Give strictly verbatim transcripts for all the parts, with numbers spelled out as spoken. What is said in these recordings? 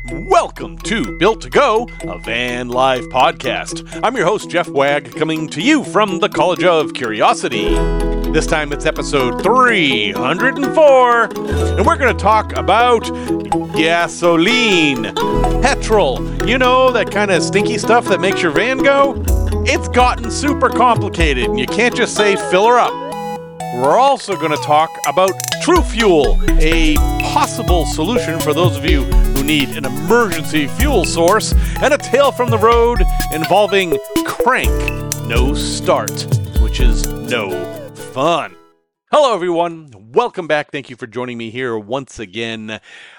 Welcome to Built to Go, a van life podcast. I'm your host, Jeff Wagg, coming to you from the College of Curiosity. This time it's episode three hundred four, and we're going to talk about gasoline, petrol. You know, that kind of stinky stuff that makes your van go? It's gotten super complicated, and you can't just say fill her up. We're also going to talk about True Fuel, a possible solution for those of you who need an emergency fuel source, and a tale from the road involving crank, no start, which is no fun. Hello everyone, welcome back. Thank you for joining me here once again.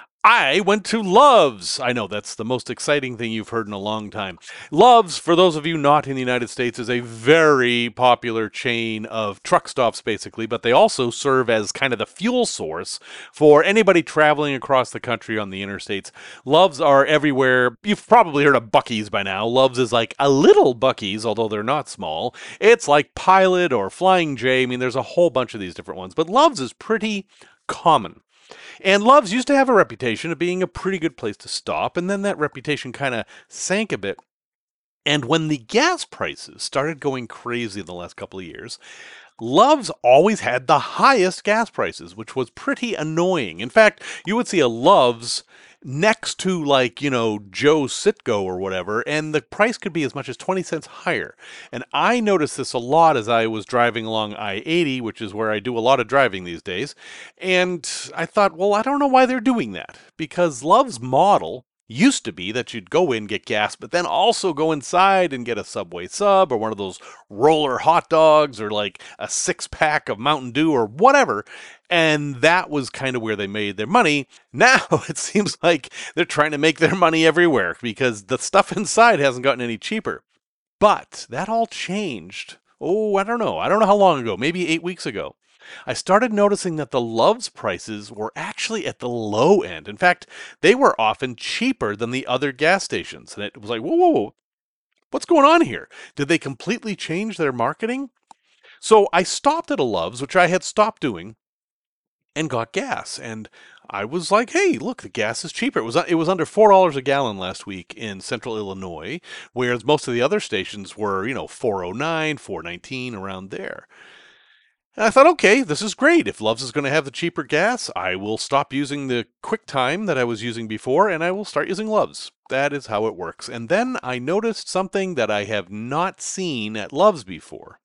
I went to Love's. I know that's the most exciting thing you've heard in a long time. Love's, for those of you not in the United States, is a very popular chain of truck stops, basically, but they also serve as kind of the fuel source for anybody traveling across the country on the interstates. Love's are everywhere. You've probably heard of Buc-ee's by now. Love's is like a little Buc-ee's, although they're not small. It's like Pilot or Flying J. I mean, there's a whole bunch of these different ones, but Love's is pretty common. And Love's used to have a reputation of being a pretty good place to stop, and then that reputation kind of sank a bit. And when the gas prices started going crazy in the last couple of years, Love's always had the highest gas prices, which was pretty annoying. In fact, you would see a Love's next to, like, you know, Joe Citgo or whatever, and the price could be as much as twenty cents higher. And I noticed this a lot as I was driving along I eighty, which is where I do a lot of driving these days. And I thought, well, I don't know why they're doing that, because Love's model used to be that you'd go in, get gas, but then also go inside and get a Subway sub or one of those roller hot dogs or like a six pack of Mountain Dew or whatever. And that was kind of where they made their money. Now it seems like they're trying to make their money everywhere because the stuff inside hasn't gotten any cheaper. But that all changed. Oh, I don't know. I don't know how long ago, maybe eight weeks ago. I started noticing that the Love's prices were actually at the low end. In fact, they were often cheaper than the other gas stations. And it was like, whoa, whoa, whoa, what's going on here? Did they completely change their marketing? So I stopped at a Love's, which I had stopped doing, and got gas. And I was like, hey, look, the gas is cheaper. It was it was under four dollars a gallon last week in central Illinois, whereas most of the other stations were, you know, four oh nine, four nineteen, around there. And I thought, okay, this is great. If Love's is going to have the cheaper gas, I will stop using the QuickTime that I was using before, and I will start using Love's. That is how it works. And then I noticed something that I have not seen at Love's before.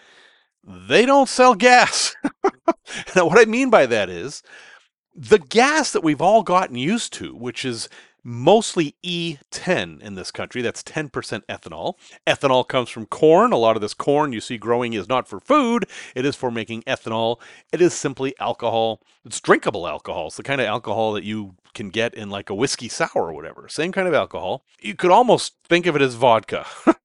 They don't sell gas. Now, what I mean by that is, the gas that we've all gotten used to, which is mostly E ten in this country, that's ten percent ethanol. Ethanol comes from corn. A lot of this corn you see growing is not for food. It is for making ethanol. It is simply alcohol. It's drinkable alcohol. It's the kind of alcohol that you can get in like a whiskey sour or whatever. Same kind of alcohol. You could almost think of it as vodka.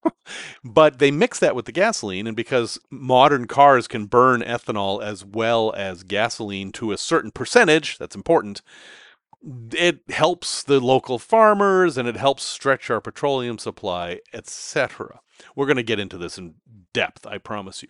But they mix that with the gasoline, and because modern cars can burn ethanol as well as gasoline to a certain percentage, that's important, it helps the local farmers and it helps stretch our petroleum supply, et cetera. We're going to get into this in depth, I promise you.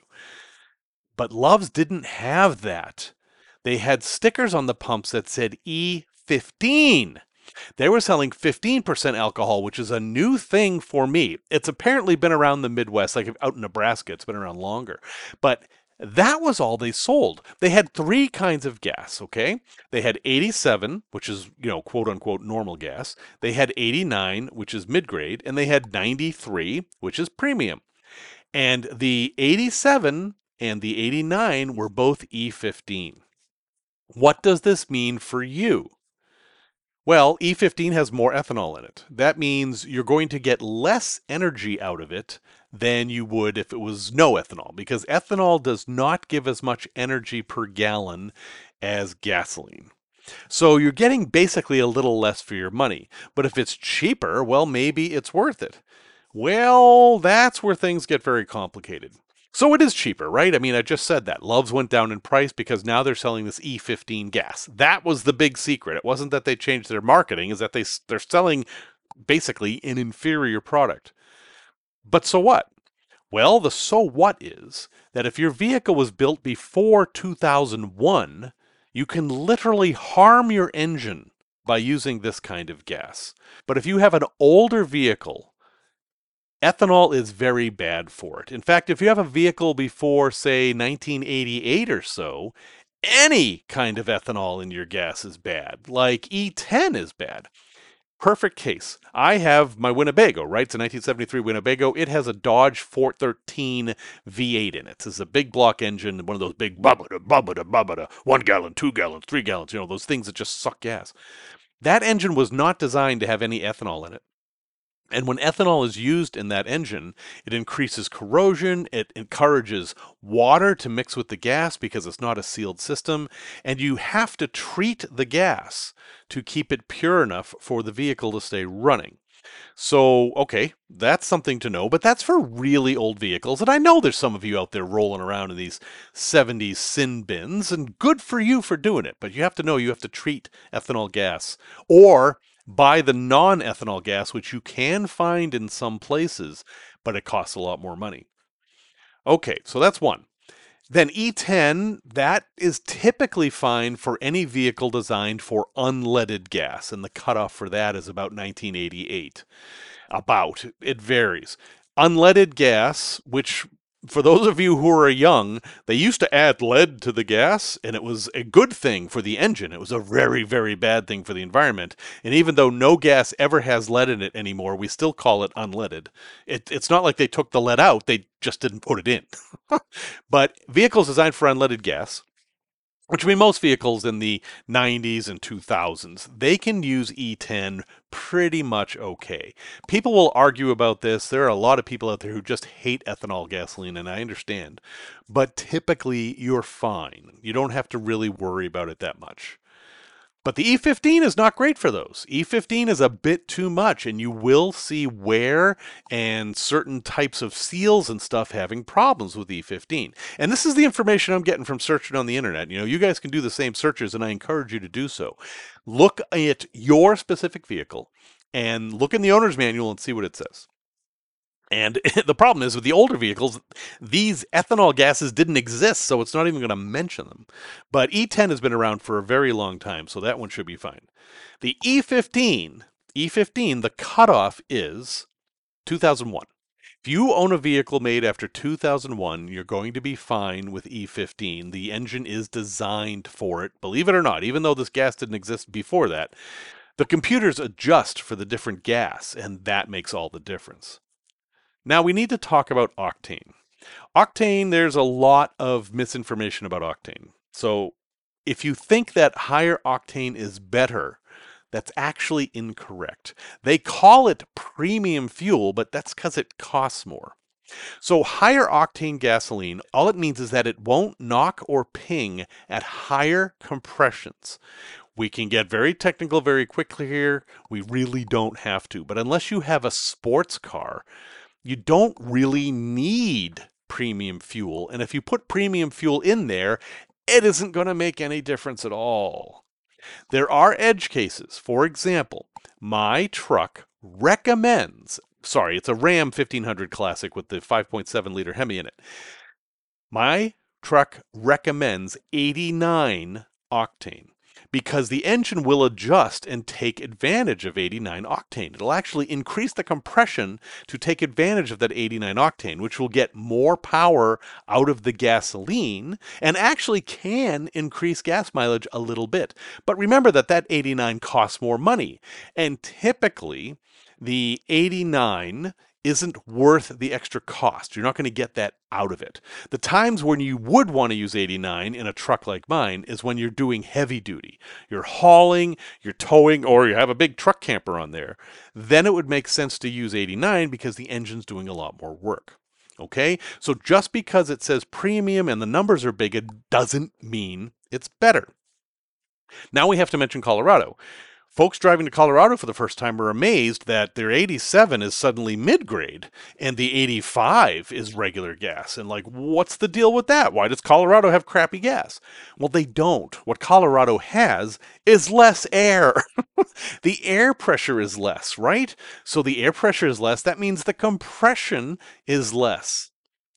But Love's didn't have that. They had stickers on the pumps that said E fifteen. They were selling fifteen percent alcohol, which is a new thing for me. It's apparently been around the Midwest, like out in Nebraska, it's been around longer. But that was all they sold. They had three kinds of gas, okay? They had eighty-seven, which is, you know, quote unquote normal gas. They had eighty-nine, which is mid-grade, and they had ninety-three, which is premium. And the eighty-seven and the eighty-nine were both E fifteen. What does this mean for you? Well, E fifteen has more ethanol in it. That means you're going to get less energy out of it than you would if it was no ethanol, because ethanol does not give as much energy per gallon as gasoline. So you're getting basically a little less for your money. But if it's cheaper, well, maybe it's worth it. Well, that's where things get very complicated. So it is cheaper, right? I mean, I just said that. Love's went down in price because now they're selling this E fifteen gas. That was the big secret. It wasn't that they changed their marketing, is that they, they're selling basically an inferior product. But so what? Well, the so what is that if your vehicle was built before two thousand one, you can literally harm your engine by using this kind of gas. But if you have an older vehicle, ethanol is very bad for it. In fact, if you have a vehicle before, say, nineteen eighty-eight or so, any kind of ethanol in your gas is bad. Like E ten is bad. Perfect case. I have my Winnebago, right? It's a nineteen seventy-three Winnebago. It has a Dodge four thirteen V eight in it. It's a big block engine, one of those big bubba-da, bubba-da, bubba-da, one gallon, two gallons, three gallons, you know, those things that just suck gas. That engine was not designed to have any ethanol in it. And when ethanol is used in that engine, it increases corrosion, it encourages water to mix with the gas because it's not a sealed system, and you have to treat the gas to keep it pure enough for the vehicle to stay running. So, okay, that's something to know, but that's for really old vehicles, and I know there's some of you out there rolling around in these seventies sin bins, and good for you for doing it, but you have to know you have to treat ethanol gas, or buy the non-ethanol gas, which you can find in some places, but it costs a lot more money. Okay, so that's one. Then E ten, that is typically fine for any vehicle designed for unleaded gas, and the cutoff for that is about nineteen eighty-eight. About. It varies. Unleaded gas, which for those of you who are young, they used to add lead to the gas, and it was a good thing for the engine. It was a very, very bad thing for the environment. And even though no gas ever has lead in it anymore, we still call it unleaded. It, it's not like they took the lead out, they just didn't put it in. But vehicles designed for unleaded gas, which would be most vehicles in the nineties and two thousands, they can use E ten pretty much okay. People will argue about this. There are a lot of people out there who just hate ethanol gasoline, and I understand. But typically, you're fine. You don't have to really worry about it that much. But the E fifteen is not great for those. E fifteen is a bit too much, and you will see wear and certain types of seals and stuff having problems with E fifteen. And this is the information I'm getting from searching on the internet. You know, you guys can do the same searches, and I encourage you to do so. Look at your specific vehicle and look in the owner's manual and see what it says. And the problem is with the older vehicles, these ethanol gases didn't exist, so it's not even going to mention them. But E ten has been around for a very long time, so that one should be fine. The E fifteen, E fifteen, the cutoff is two thousand one. If you own a vehicle made after two thousand one, you're going to be fine with E fifteen. The engine is designed for it, believe it or not, even though this gas didn't exist before that. The computers adjust for the different gas, and that makes all the difference. Now we need to talk about octane. Octane, there's a lot of misinformation about octane. So if you think that higher octane is better, that's actually incorrect. They call it premium fuel, but that's because it costs more. So higher octane gasoline, all it means is that it won't knock or ping at higher compressions. We can get very technical very quickly here. We really don't have to. But unless you have a sports car, you don't really need premium fuel. And if you put premium fuel in there, it isn't going to make any difference at all. There are edge cases. For example, my truck recommends, sorry, it's a Ram fifteen hundred Classic with the five point seven liter Hemi in it. My truck recommends eighty-nine octane, because the engine will adjust and take advantage of eighty-nine octane. It'll actually increase the compression to take advantage of that eighty-nine octane, which will get more power out of the gasoline and actually can increase gas mileage a little bit. But remember that that eighty-nine costs more money, and typically the eighty-nine isn't worth the extra cost. You're not going to get that out of it. The times when you would want to use eighty-nine in a truck like mine is when you're doing heavy duty. You're hauling, you're towing, or you have a big truck camper on there. Then it would make sense to use eighty-nine because the engine's doing a lot more work. Okay? So just because it says premium and the numbers are big, it doesn't mean it's better. Now we have to mention Colorado. Folks driving to Colorado for the first time are amazed that their eighty-seven is suddenly mid-grade and the eighty-five is regular gas. And like, what's the deal with that? Why does Colorado have crappy gas? Well, they don't. What Colorado has is less air. The air pressure is less, right? So the air pressure is less. That means the compression is less.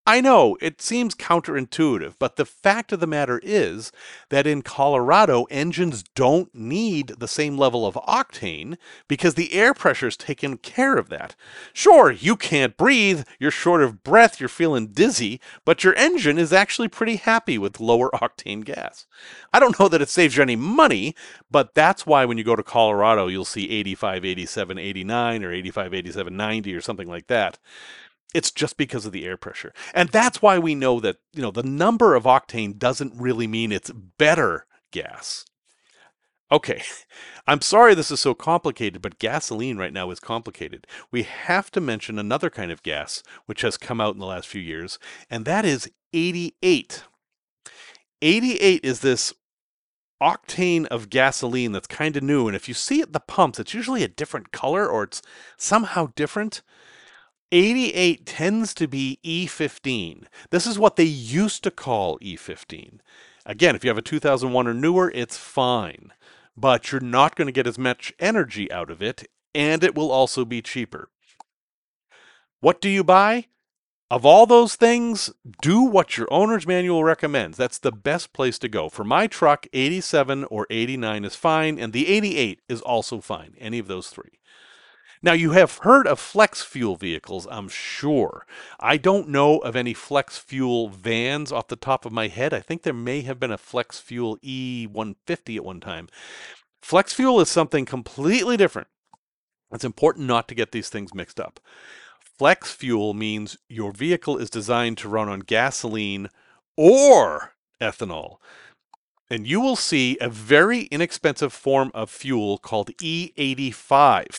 I know it seems counterintuitive, but the fact of the matter is that in Colorado, engines don't need the same level of octane because the air pressure's taken care of that. Sure, you can't breathe, you're short of breath, you're feeling dizzy, but your engine is actually pretty happy with lower octane gas. I don't know that it saves you any money, but that's why when you go to Colorado, you'll see eighty-five, eighty-seven, eighty-nine or eighty-five, eighty-seven, ninety or something like that. It's just because of the air pressure. And that's why we know that, you know, the number of octane doesn't really mean it's better gas. Okay, I'm sorry this is so complicated, but gasoline right now is complicated. We have to mention another kind of gas which has come out in the last few years, and that is eighty-eight. eighty-eight is this octane of gasoline that's kind of new, and if you see it at the pumps, it's usually a different color or it's somehow different. eighty-eight tends to be E fifteen. This is what they used to call E fifteen. Again, if you have a two thousand one or newer, it's fine. But you're not going to get as much energy out of it, and it will also be cheaper. What do you buy? Of all those things, do what your owner's manual recommends. That's the best place to go. For my truck, eighty-seven or eighty-nine is fine, and the eighty-eight is also fine, any of those three. Now, you have heard of flex fuel vehicles, I'm sure. I don't know of any flex fuel vans off the top of my head. I think there may have been a flex fuel E one fifty at one time. Flex fuel is something completely different. It's important not to get these things mixed up. Flex fuel means your vehicle is designed to run on gasoline or ethanol. And you will see a very inexpensive form of fuel called E eighty-five.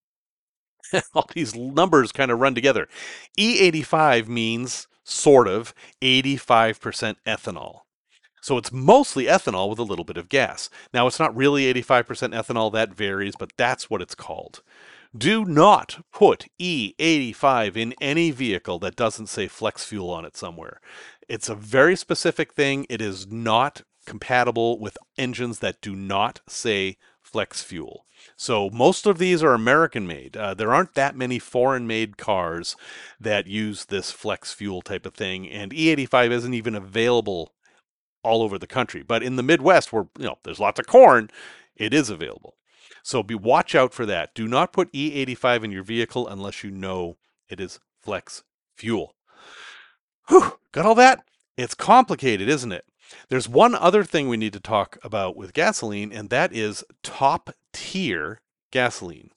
All these numbers kind of run together. E eighty-five means, sort of, eighty-five percent ethanol. So it's mostly ethanol with a little bit of gas. Now, it's not really eighty-five percent ethanol, that varies, but that's what it's called. Do not put E eighty-five in any vehicle that doesn't say flex fuel on it somewhere. It's a very specific thing. It is not compatible with engines that do not say flex fuel. So most of these are American made. Uh, there aren't that many foreign made cars that use this flex fuel type of thing, and E eighty-five isn't even available all over the country. But in the Midwest, where you know there's lots of corn, it is available. So be watch out for that. Do not put E eighty-five in your vehicle unless you know it is flex fuel. Whew, got all that? It's complicated, isn't it? There's one other thing we need to talk about with gasoline, and that is top tier gasoline.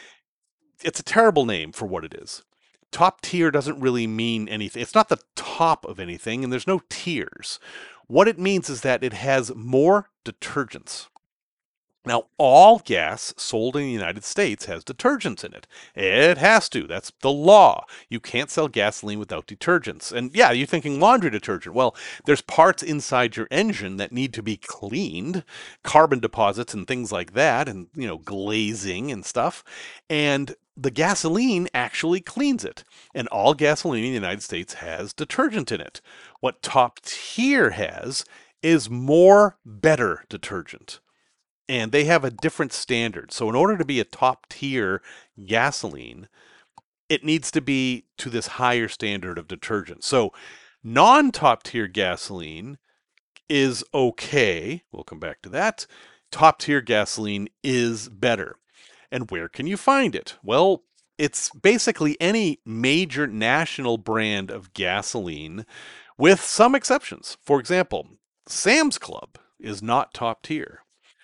It's a terrible name for what it is. Top tier doesn't really mean anything. It's not the top of anything, and there's no tiers. What it means is that it has more detergents. Now, all gas sold in the United States has detergents in it. It has to. That's the law. You can't sell gasoline without detergents. And yeah, you're thinking laundry detergent. Well, there's parts inside your engine that need to be cleaned, carbon deposits and things like that, and, you know, glazing and stuff. And the gasoline actually cleans it. And all gasoline in the United States has detergent in it. What top tier has is more better detergent. And they have a different standard. So in order to be a top tier gasoline, it needs to be to this higher standard of detergent. So non-top tier gasoline is okay. We'll come back to that. Top tier gasoline is better. And where can you find it? Well, it's basically any major national brand of gasoline with some exceptions. For example, Sam's Club is not top tier.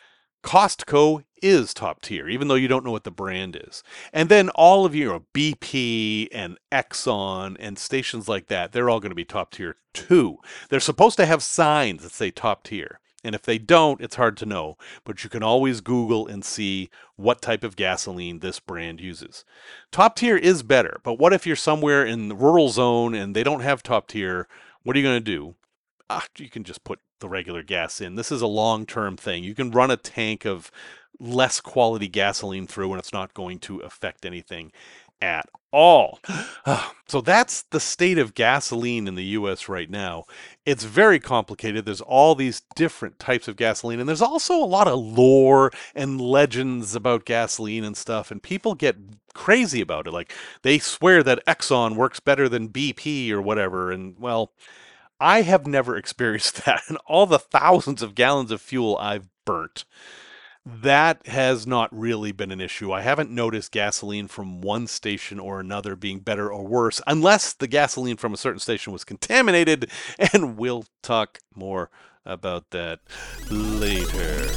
Costco is top tier, even though you don't know what the brand is. And then all of you, you know, B P and Exxon and stations like that, they're all going to be top tier too. They're supposed to have signs that say top tier. And if they don't, it's hard to know. But you can always Google and see what type of gasoline this brand uses. Top tier is better, but what if you're somewhere in the rural zone and they don't have top tier? What are you going to do? Ah, you can just put the regular gas in. This is a long-term thing. You can run a tank of less quality gasoline through and it's not going to affect anything. at all. So that's the state of gasoline in the U S right now. It's very complicated. There's all these different types of gasoline, and there's also a lot of lore and legends about gasoline and stuff, and people get crazy about it. Like, they swear that Exxon works better than B P or whatever, and, well, I have never experienced that. And all the thousands of gallons of fuel I've burnt, that has not really been an issue. I haven't noticed gasoline from one station or another being better or worse, unless the gasoline from a certain station was contaminated, and we'll talk more about that later.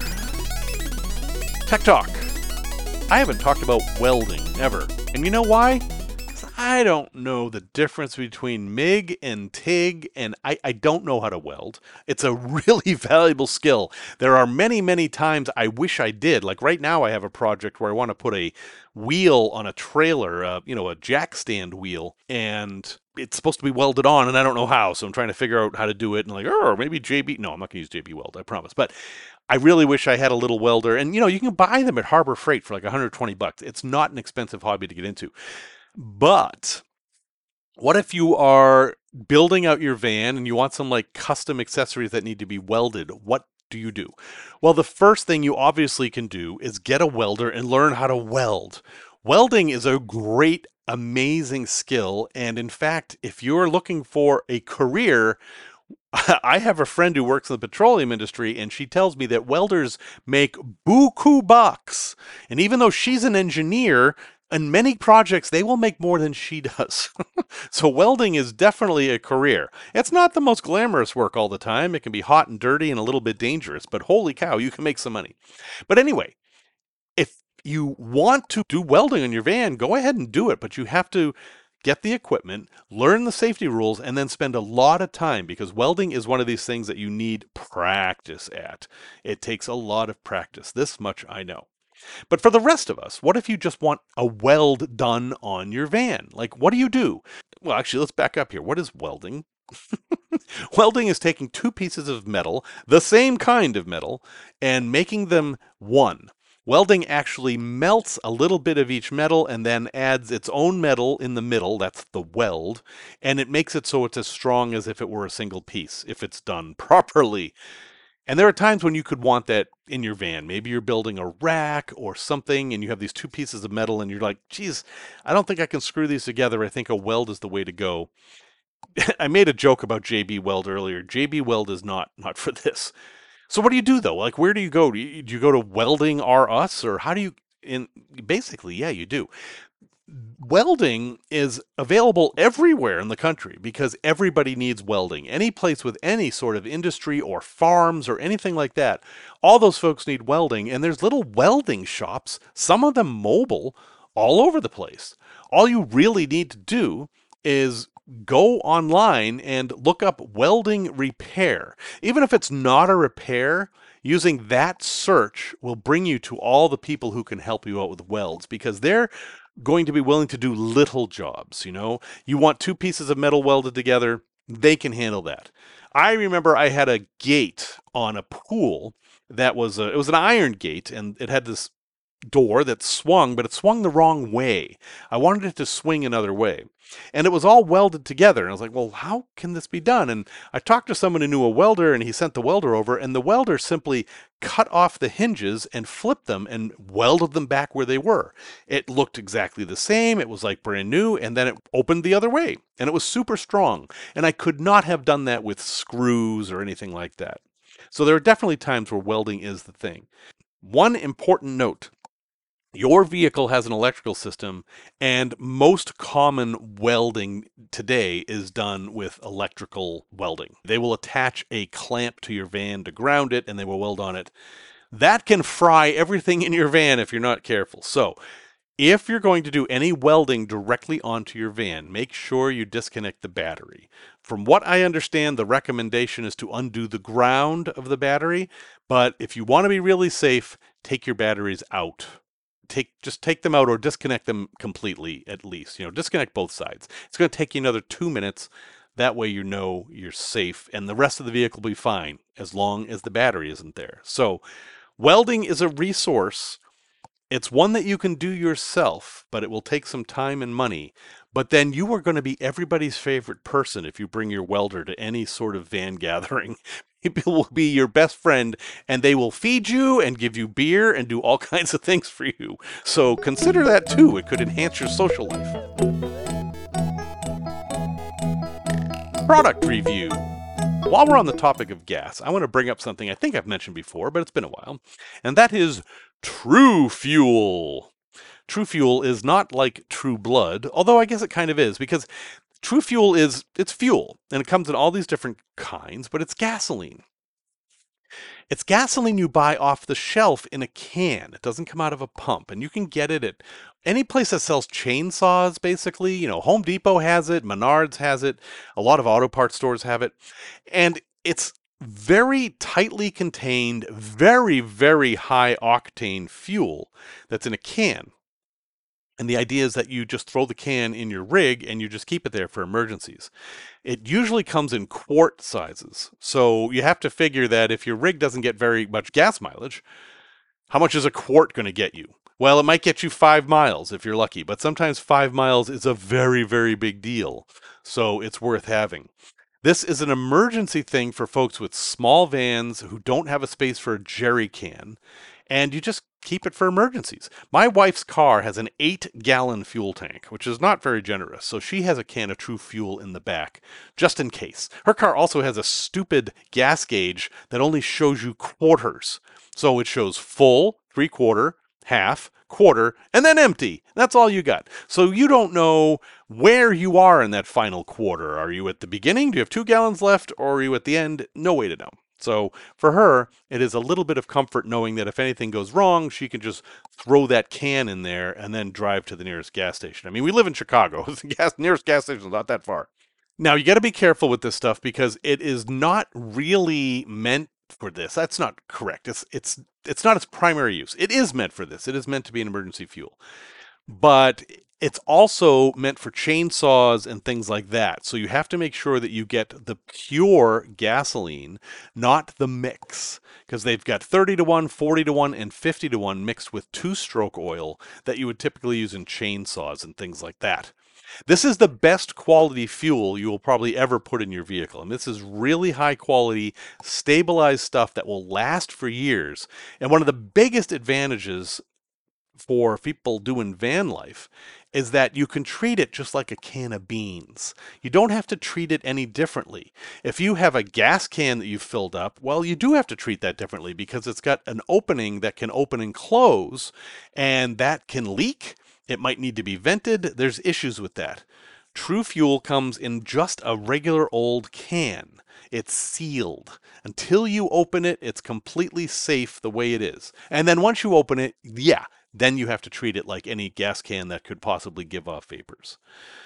Tech Talk. I haven't talked about welding ever. And you know why? I don't know the difference between MIG and TIG, and I, I don't know how to weld. It's a really valuable skill. There are many, many times I wish I did. Like right now I have a project where I want to put a wheel on a trailer, uh, you know, a jack stand wheel, and it's supposed to be welded on, and I don't know how, so I'm trying to figure out how to do it, and like, oh, maybe J B... No, I'm not going to use J B Weld, I promise. But I really wish I had a little welder, and, you know, you can buy them at Harbor Freight for like one hundred twenty bucks. It's not an expensive hobby to get into. But what if you are building out your van and you want some like custom accessories that need to be welded? What do you do? Well, the first thing you obviously can do is get a welder and learn how to weld. Welding is a great, amazing skill. And in fact, if you're looking for a career, I have a friend who works in the petroleum industry, and she tells me that welders make buku bucks. And even though she's an engineer, in many projects, they will make more than she does. So welding is definitely a career. It's not the most glamorous work all the time. It can be hot and dirty and a little bit dangerous, but holy cow, you can make some money. But anyway, if you want to do welding on your van, go ahead and do it, but you have to get the equipment, learn the safety rules, and then spend a lot of time, because welding is one of these things that you need practice at. It takes a lot of practice. This much I know. But for the rest of us, what if you just want a weld done on your van? Like, what do you do? Well, actually, let's back up here. What is welding? Welding is taking two pieces of metal, the same kind of metal, and making them one. Welding actually melts a little bit of each metal and then adds its own metal in the middle, that's the weld, and it makes it so it's as strong as if it were a single piece, if it's done properly. And there are times when you could want that in your van. Maybe you're building a rack or something, and you have these two pieces of metal, and you're like, geez, I don't think I can screw these together. I think a weld is the way to go. I made a joke about J B Weld earlier. J B Weld is not, not for this. So what do you do, though? Like, where do you go? Do you, do you go to Welding R Us, or how do you... In basically, yeah, you do. Welding is available everywhere in the country because everybody needs welding. Any place with any sort of industry or farms or anything like that, all those folks need welding, and there's little welding shops, some of them mobile, all over the place. All you really need to do is go online and look up welding repair. Even if it's not a repair, using that search will bring you to all the people who can help you out with welds, because they're going to be willing to do little jobs. You know, you want two pieces of metal welded together, they can handle that. I remember I had a gate on a pool that was a, it was an iron gate, and it had this door that swung, but it swung the wrong way. I wanted it to swing another way. And it was all welded together. And I was like, well, how can this be done? And I talked to someone who knew a welder, and he sent the welder over, and the welder simply cut off the hinges and flipped them and welded them back where they were. It looked exactly the same. It was like brand new, and then it opened the other way. And it was super strong. And I could not have done that with screws or anything like that. So there are definitely times where welding is the thing. One important note. Your vehicle has an electrical system, and most common welding today is done with electrical welding. They will attach a clamp to your van to ground it, and they will weld on it. That can fry everything in your van if you're not careful. So, if you're going to do any welding directly onto your van, make sure you disconnect the battery. From what I understand, the recommendation is to undo the ground of the battery, but if you want to be really safe, take your batteries out. Take just take them out or disconnect them completely, at least. You know, disconnect both sides. It's going to take you another two minutes. That way you know you're safe, and the rest of the vehicle will be fine as long as the battery isn't there. So welding is a resource It's one that you can do yourself, but it will take some time and money. But then you are going to be everybody's favorite person if you bring your welder to any sort of van gathering. People will be your best friend, and they will feed you and give you beer and do all kinds of things for you. So consider that too. It could enhance your social life. Product review. While we're on the topic of gas, I want to bring up something I think I've mentioned before, but it's been a while, and that is True Fuel. True Fuel is not like True Blood, although I guess it kind of is, because True Fuel is, it's fuel, and it comes in all these different kinds, but it's gasoline. It's gasoline you buy off the shelf in a can. It doesn't come out of a pump, and you can get it at any place that sells chainsaws, basically. You know, Home Depot has it, Menards has it, a lot of auto parts stores have it, and it's very tightly contained, very, very high octane fuel that's in a can. And the idea is that you just throw the can in your rig and you just keep it there for emergencies. It usually comes in quart sizes. So you have to figure that if your rig doesn't get very much gas mileage, how much is a quart going to get you? Well, it might get you five miles if you're lucky, but sometimes five miles is a very, very big deal. So it's worth having. This is an emergency thing for folks with small vans who don't have a space for a jerry can, and you just keep it for emergencies. My wife's car has an eight gallon fuel tank, which is not very generous, so she has a can of True Fuel in the back, just in case. Her car also has a stupid gas gauge that only shows you quarters. So it shows full, three quarter, half, quarter, and then empty. That's all you got. So you don't know where you are in that final quarter. Are you at the beginning? Do you have two gallons left? Or are you at the end? No way to know. So for her, it is a little bit of comfort knowing that if anything goes wrong, she can just throw that can in there and then drive to the nearest gas station. I mean, we live in Chicago. The gas, nearest gas station is not that far. Now, you got to be careful with this stuff because it is not really meant for this. That's not correct. It's it's it's not its primary use. It is meant for this. It is meant to be an emergency fuel. But it's also meant for chainsaws and things like that. So you have to make sure that you get the pure gasoline, not the mix, because they've got thirty to one, forty to one, and fifty to one mixed with two-stroke oil that you would typically use in chainsaws and things like that. This is the best quality fuel you will probably ever put in your vehicle. And this is really high quality, stabilized stuff that will last for years. And one of the biggest advantages for people doing van life is that you can treat it just like a can of beans. You don't have to treat it any differently. If you have a gas can that you've filled up, well, you do have to treat that differently because it's got an opening that can open and close, and that can leak. It might need to be vented. There's issues with that. True Fuel comes in just a regular old can. It's sealed. Until you open it, it's completely safe the way it is. And then once you open it, yeah, then you have to treat it like any gas can that could possibly give off vapors.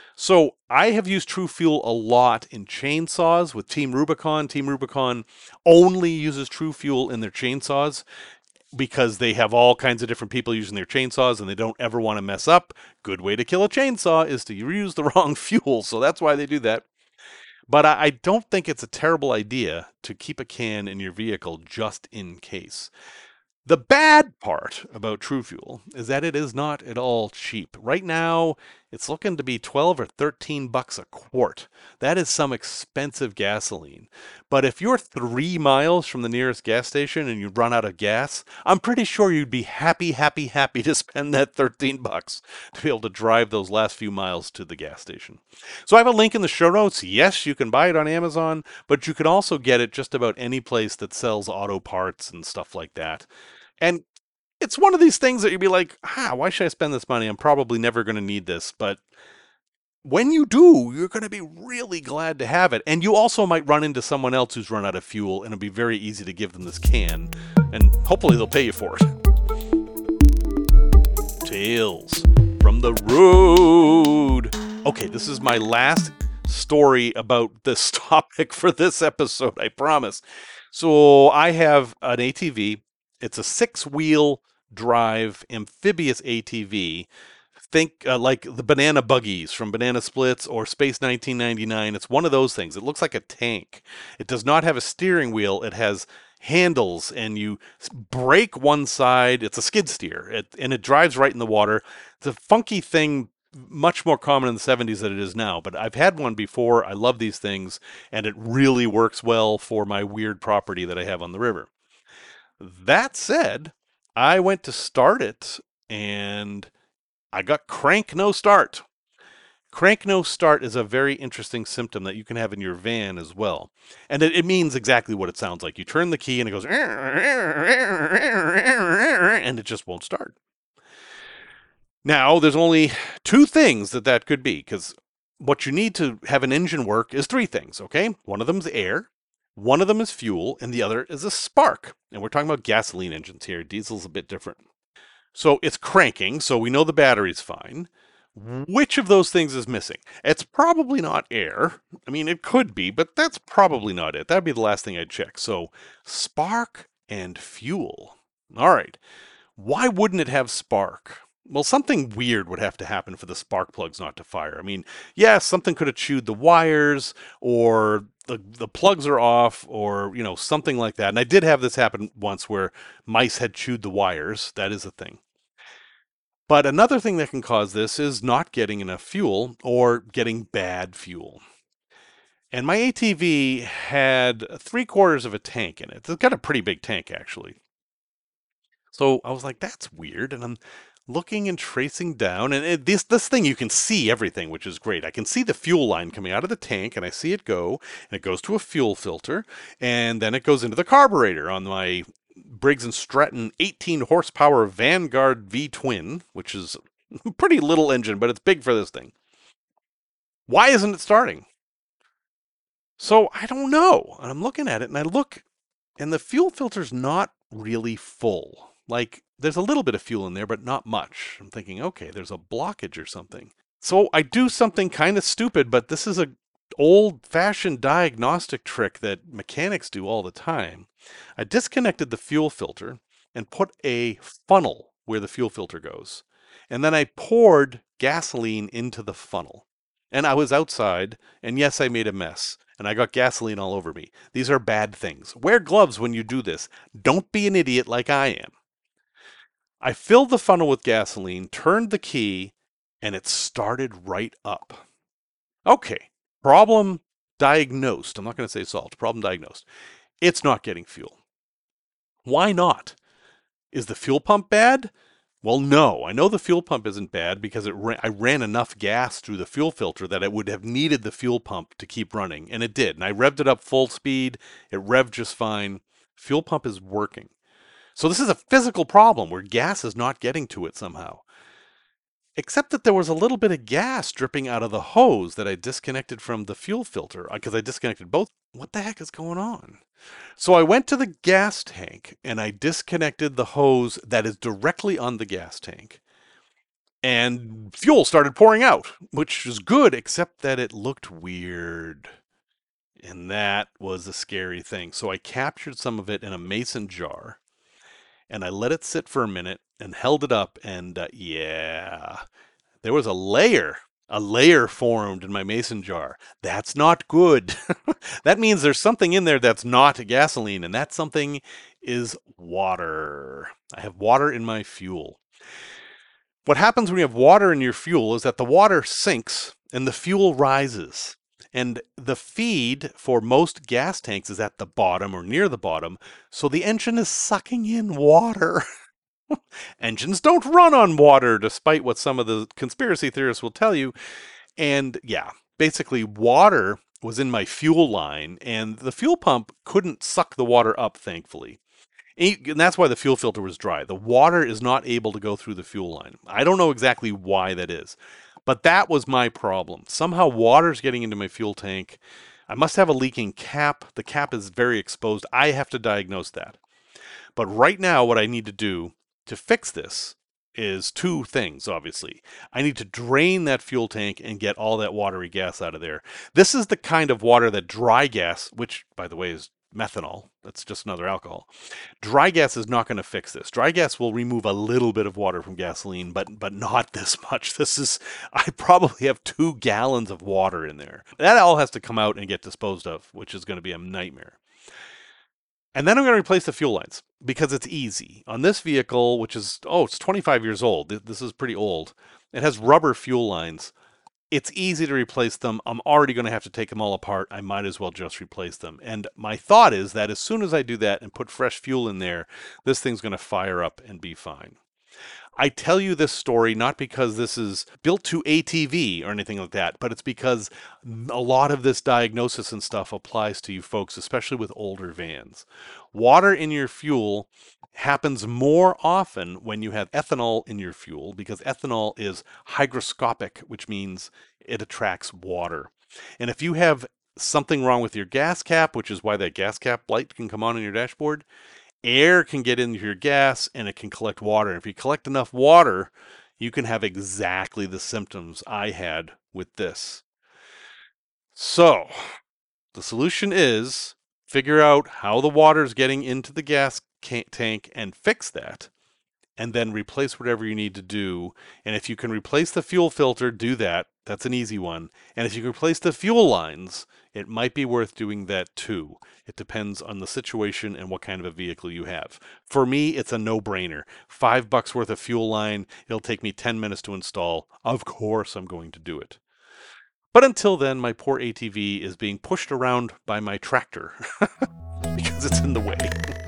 So I have used True Fuel a lot in chainsaws with Team Rubicon. Team Rubicon only uses True Fuel in their chainsaws because they have all kinds of different people using their chainsaws and they don't ever want to mess up. Good way to kill a chainsaw is to use the wrong fuel. So that's why they do that. But I don't think it's a terrible idea to keep a can in your vehicle just in case. The bad part about True Fuel is that it is not at all cheap. Right now, it's looking to be twelve or thirteen bucks a quart. That is some expensive gasoline. But if you're three miles from the nearest gas station and you run out of gas, I'm pretty sure you'd be happy, happy, happy to spend that thirteen bucks to be able to drive those last few miles to the gas station. So I have a link in the show notes. Yes, you can buy it on Amazon, but you can also get it just about any place that sells auto parts and stuff like that. And it's one of these things that you'd be like, ah, why should I spend this money? I'm probably never going to need this. But when you do, you're going to be really glad to have it. And you also might run into someone else who's run out of fuel, and it'll be very easy to give them this can. And hopefully they'll pay you for it. Tales from the road. Okay, this is my last story about this topic for this episode, I promise. So I have an A T V. It's a six-wheel drive amphibious A T V. Think uh, like the banana buggies from Banana Splits or Space nineteen ninety-nine. It's one of those things. It looks like a tank. It does not have a steering wheel. It has handles and you break one side. It's a skid steer, it, and it drives right in the water. It's a funky thing, much more common in the seventies than it is now, but I've had one before. I love these things, and it really works well for my weird property that I have on the river. That said, I went to start it and I got crank no start. Crank no start is a very interesting symptom that you can have in your van as well. And it, it means exactly what it sounds like. You turn the key and it goes, and it just won't start. Now, there's only two things that that could be, because what you need to have an engine work is three things, okay? One of them is air, one of them is fuel, and the other is a spark. And we're talking about gasoline engines here. Diesel's a bit different. So it's cranking, so we know the battery's fine. Which of those things is missing? It's probably not air. I mean, it could be, but that's probably not it. That'd be the last thing I'd check. So spark and fuel. All right. Why wouldn't it have spark? Well, something weird would have to happen for the spark plugs not to fire. I mean, yes, something could have chewed the wires, or the, the plugs are off, or, you know, something like that. And I did have this happen once where mice had chewed the wires. That is a thing. But another thing that can cause this is not getting enough fuel or getting bad fuel. And my A T V had three quarters of a tank in it. It's got a pretty big tank, actually. So I was like, that's weird. And I'm looking and tracing down. And it, this, this thing, you can see everything, which is great. I can see the fuel line coming out of the tank, and I see it go. And it goes to a fuel filter. And then it goes into the carburetor on my Briggs and Stratton eighteen horsepower Vanguard V-twin, which is a pretty little engine, but it's big for this thing. Why isn't it starting? So I don't know. And I'm looking at it, and I look, and the fuel filter's not really full. Like, there's a little bit of fuel in there, but not much. I'm thinking, okay, there's a blockage or something. So I do something kind of stupid, but this is a old-fashioned diagnostic trick that mechanics do all the time. I disconnected the fuel filter and put a funnel where the fuel filter goes. And then I poured gasoline into the funnel. And I was outside, and yes, I made a mess. And I got gasoline all over me. These are bad things. Wear gloves when you do this. Don't be an idiot like I am. I filled the funnel with gasoline, turned the key, and it started right up. Okay. Problem diagnosed. I'm not going to say solved. Problem diagnosed. It's not getting fuel. Why not? Is the fuel pump bad? Well, no. I know the fuel pump isn't bad because it ran, I ran enough gas through the fuel filter that it would have needed the fuel pump to keep running, and it did. And I revved it up full speed. It revved just fine. Fuel pump is working. So this is a physical problem where gas is not getting to it somehow. Except that there was a little bit of gas dripping out of the hose that I disconnected from the fuel filter, because I disconnected both. What the heck is going on? So I went to the gas tank and I disconnected the hose that is directly on the gas tank. And fuel started pouring out, which is good, except that it looked weird. And that was a scary thing. So I captured some of it in a mason jar. And I let it sit for a minute and held it up, and uh, yeah, there was a layer, a layer formed in my mason jar. That's not good. That means there's something in there that's not gasoline, and that something is water. I have water in my fuel. What happens when you have water in your fuel is that the water sinks and the fuel rises. And the feed for most gas tanks is at the bottom or near the bottom, so the engine is sucking in water. Engines don't run on water, despite what some of the conspiracy theorists will tell you. And yeah, basically water was in my fuel line, and the fuel pump couldn't suck the water up, thankfully. And that's why the fuel filter was dry. The water is not able to go through the fuel line. I don't know exactly why that is. But that was my problem. Somehow water's getting into my fuel tank. I must have a leaking cap. The cap is very exposed. I have to diagnose that. But right now, what I need to do to fix this is two things, obviously. I need to drain that fuel tank and get all that watery gas out of there. This is the kind of water that dry gas, which, by the way, is methanol. That's just another alcohol. Dry gas is not going to fix this. Dry gas will remove a little bit of water from gasoline, but but not this much. This is, I probably have two gallons of water in there. That all has to come out and get disposed of, which is going to be a nightmare. And then I'm going to replace the fuel lines because it's easy. On this vehicle, which is, oh, it's twenty-five years old. This is pretty old. It has rubber fuel lines. It's easy to replace them. I'm already going to have to take them all apart. I might as well just replace them. And my thought is that as soon as I do that and put fresh fuel in there, this thing's going to fire up and be fine. I tell you this story not because this is built to A T V or anything like that, but it's because a lot of this diagnosis and stuff applies to you folks, especially with older vans. Water in your fuel happens more often when you have ethanol in your fuel because ethanol is hygroscopic, which means it attracts water. And if you have something wrong with your gas cap, which is why that gas cap light can come on in your dashboard, air can get into your gas and it can collect water. And if you collect enough water, you can have exactly the symptoms I had with this. So the solution is figure out how the water is getting into the gas tank and fix that, and then replace whatever you need to do. And if you can replace the fuel filter, do that. That's an easy one. And if you can replace the fuel lines, it might be worth doing that too. It depends on the situation and what kind of a vehicle you have. For me, it's a no-brainer. Five bucks worth of fuel line. It'll take me ten minutes to install. Of course, I'm going to do it. But until then, my poor A T V is being pushed around by my tractor because it's in the way.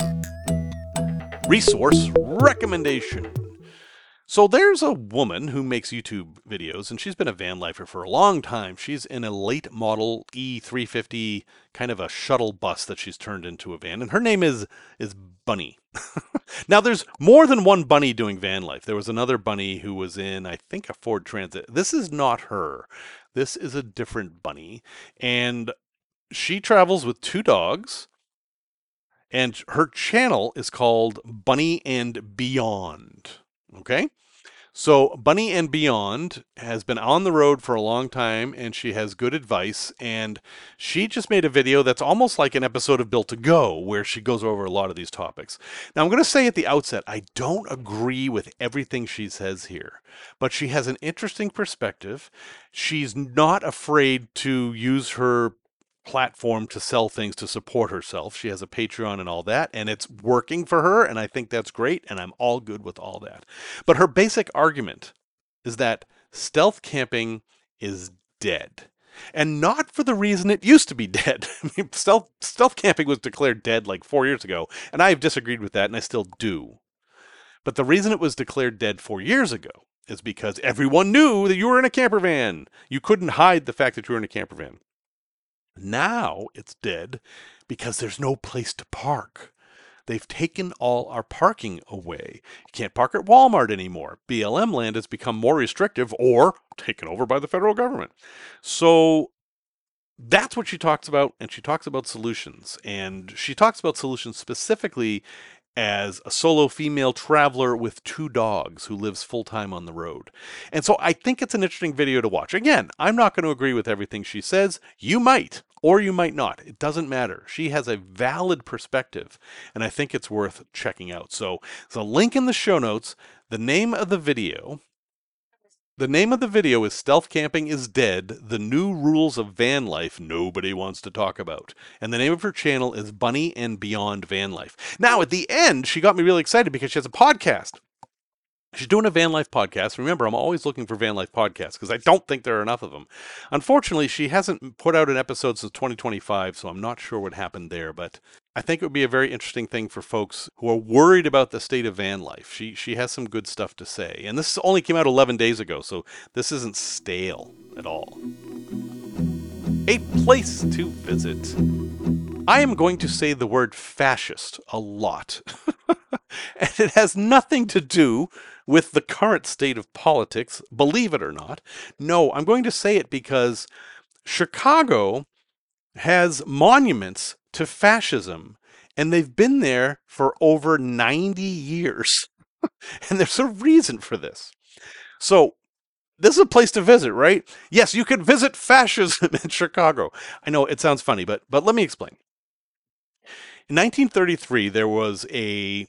Resource recommendation. So there's a woman who makes YouTube videos, and she's been a van lifer for a long time. She's in a late model E three fifty, kind of a shuttle bus that she's turned into a van, and her name is is Bunny. Now, there's more than one Bunny doing van life. There was another Bunny who was in, I think, a Ford Transit. This is not her. This is a different Bunny, and she travels with two dogs. And her channel is called Bunny and Beyond. Okay? So Bunny and Beyond has been on the road for a long time, and she has good advice. And she just made a video that's almost like an episode of Built to Go, where she goes over a lot of these topics. Now, I'm going to say at the outset, I don't agree with everything she says here, but she has an interesting perspective. She's not afraid to use her platform to sell things to support herself. She has a Patreon and all that, and it's working for her, and I think that's great, and I'm all good with all that. But her basic argument is that stealth camping is dead. And not for the reason it used to be dead. I mean, stealth, stealth camping was declared dead like four years ago, and I have disagreed with that, and I still do. But the reason it was declared dead four years ago is because everyone knew that you were in a camper van. You couldn't hide the fact that you were in a camper van. Now it's dead because there's no place to park. They've taken all our parking away. You can't park at Walmart anymore. B L M land has become more restrictive or taken over by the federal government. So that's what she talks about, and she talks about solutions. And she talks about solutions specifically as a solo female traveler with two dogs who lives full-time on the road. And so I think it's an interesting video to watch. Again, I'm not going to agree with everything she says. You might, or you might not. It doesn't matter. She has a valid perspective, and I think it's worth checking out. So there's a link in the show notes. The name of the video... The name of the video is Stealth Camping is Dead, The New Rules of Van Life Nobody Wants to Talk About. And the name of her channel is Bunny and Beyond Van Life. Now, at the end, she got me really excited because she has a podcast. She's doing a van life podcast. Remember, I'm always looking for van life podcasts because I don't think there are enough of them. Unfortunately, she hasn't put out an episode since twenty twenty-five, so I'm not sure what happened there. But I think it would be a very interesting thing for folks who are worried about the state of van life. She she has some good stuff to say. And this only came out eleven days ago, so this isn't stale at all. A place to visit. I am going to say the word fascist a lot. And it has nothing to do with the current state of politics, believe it or not. No, I'm going to say it because Chicago has monuments to fascism, and they've been there for over ninety years. And there's a reason for this. So, this is a place to visit, right? Yes, you can visit fascism in Chicago. I know it sounds funny, but but let me explain. In nineteen thirty-three, there was a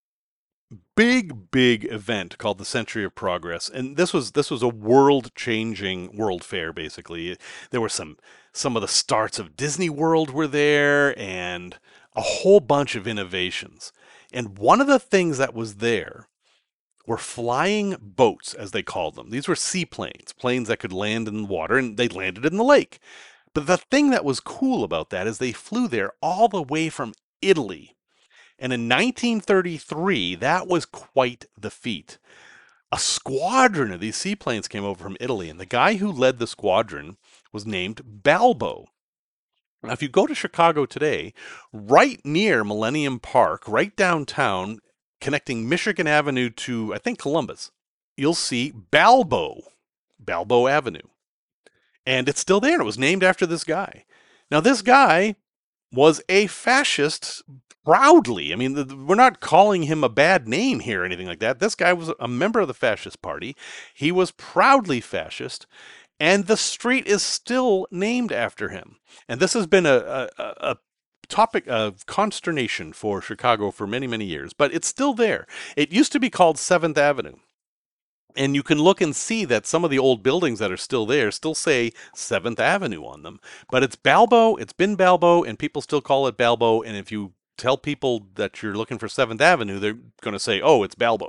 big, big event called the Century of Progress, and this was this was a world-changing world fair. Basically, there were some some of the starts of Disney World were there, and a whole bunch of innovations. And one of the things that was there were flying boats, as they called them. These were seaplanes, planes that could land in the water, and they landed in the lake. But the thing that was cool about that is they flew there all the way from Italy. And in nineteen thirty-three, that was quite the feat. A squadron of these seaplanes came over from Italy, and the guy who led the squadron was named Balbo. Now, if you go to Chicago today, right near Millennium Park, right downtown, connecting Michigan Avenue to, I think, Columbus, you'll see Balbo, Balbo Avenue. And it's still there, and it was named after this guy. Now, this guy was a fascist proudly. I mean, we're not calling him a bad name here or anything like that. This guy was a member of the fascist party. He was proudly fascist. And the street is still named after him. And this has been a, a, a topic of consternation for Chicago for many, many years, but it's still there. It used to be called seventh Avenue. And you can look and see that some of the old buildings that are still there still say seventh Avenue on them. But it's Balbo, it's been Balbo, and people still call it Balbo. And if you tell people that you're looking for seventh Avenue, they're going to say, oh, it's Balbo.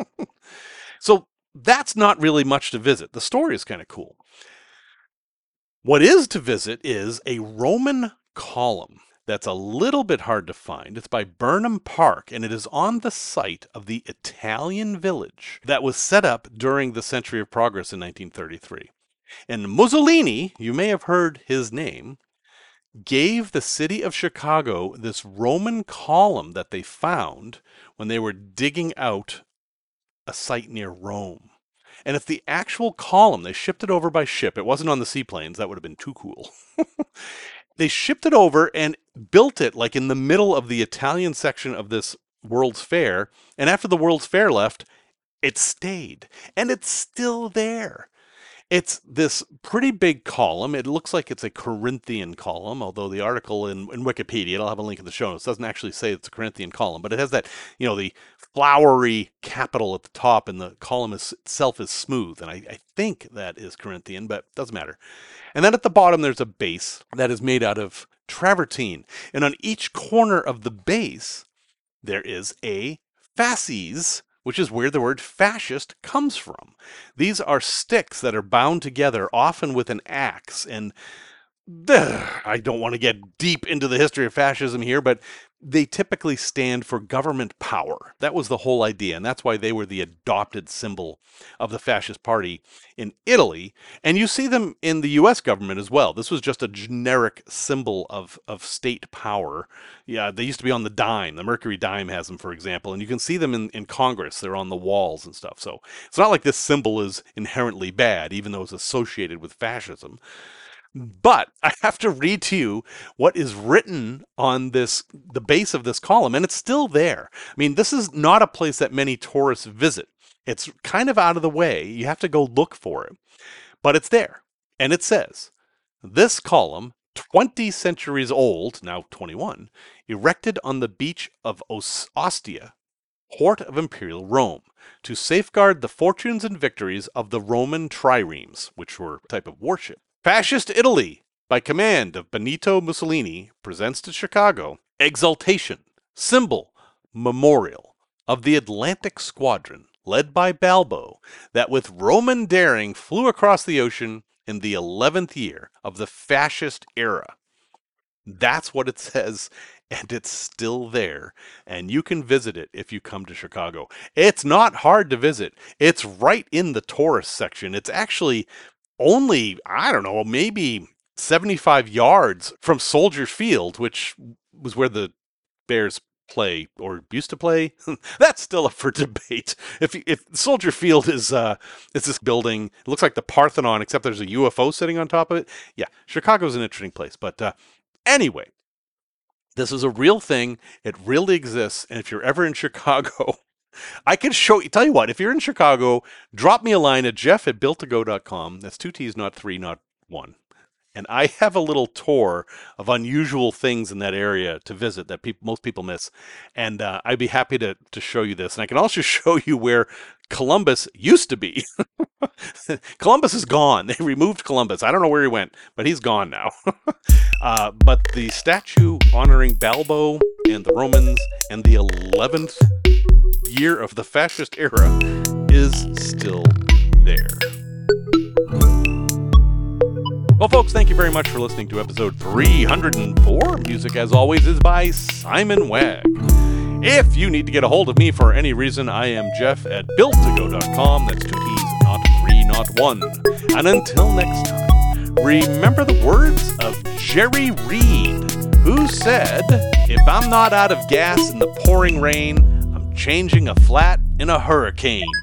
So that's not really much to visit. The story is kind of cool. What is to visit is a Roman column that's a little bit hard to find. It's by Burnham Park, and it is on the site of the Italian village that was set up during the Century of Progress in nineteen thirty-three. And Mussolini, you may have heard his name, gave the city of Chicago this Roman column that they found when they were digging out a site near Rome. And it's the actual column. They shipped it over by ship. It wasn't on the seaplanes. That would have been too cool. They shipped it over and built it like in the middle of the Italian section of this World's Fair. And after the World's Fair left, it stayed. And it's still there. It's this pretty big column. It looks like it's a Corinthian column, although the article in, in Wikipedia, I'll have a link in the show notes, doesn't actually say it's a Corinthian column, but it has that, you know, the flowery capital at the top, and the column is, itself is smooth. And I, I think that is Corinthian, but it doesn't matter. And then at the bottom, there's a base that is made out of travertine. And on each corner of the base, there is a fasces, which is where the word fascist comes from. These are sticks that are bound together, often with an axe. And ugh, I don't want to get deep into the history of fascism here, but they typically stand for government power. That was the whole idea, and that's why they were the adopted symbol of the fascist party in Italy. And you see them in the U S government as well. This was just a generic symbol of, of state power. Yeah, they used to be on the dime. The Mercury dime has them, for example, and you can see them in, in Congress. They're on the walls and stuff. So it's not like this symbol is inherently bad, even though it's associated with fascism. But I have to read to you what is written on this, the base of this column, and it's still there. I mean, this is not a place that many tourists visit. It's kind of out of the way. You have to go look for it. But it's there. And it says, this column, twenty centuries old, now twenty-one, erected on the beach of Ostia, port of Imperial Rome, to safeguard the fortunes and victories of the Roman triremes, which were a type of warship. Fascist Italy, by command of Benito Mussolini, presents to Chicago exaltation, symbol, memorial of the Atlantic Squadron, led by Balbo, that with Roman daring flew across the ocean in the eleventh year of the fascist era. That's what it says, and it's still there, and you can visit it if you come to Chicago. It's not hard to visit. It's right in the tourist section. It's actually only, I don't know, maybe seventy-five yards from Soldier Field, which was where the Bears play or used to play. That's still up for debate. If if Soldier Field is uh is this building, it looks like the Parthenon, except there's a U F O sitting on top of it. Yeah, Chicago's an interesting place. But uh, anyway, this is a real thing. It really exists. And if you're ever in Chicago, I can show you. Tell you what, if you're in Chicago, drop me a line at jeff at built to go dot com. That's two T's, not three, not one. And I have a little tour of unusual things in that area to visit that peop- most people miss. And uh, I'd be happy to, to show you this. And I can also show you where Columbus used to be. Columbus is gone. They removed Columbus. I don't know where he went, but he's gone now. uh, but the statue honoring Balbo and the Romans and the eleventh year of the fascist era is still there. Well, folks, thank you very much for listening to episode three hundred four. Music, as always, is by Simon Wagg. If you need to get a hold of me for any reason, I am Jeff at built to go dot com. That's two T's, not three, not one. And until next time, remember the words of Jerry Reed, who said, "If I'm not out of gas in the pouring rain, I'm changing a flat in a hurricane."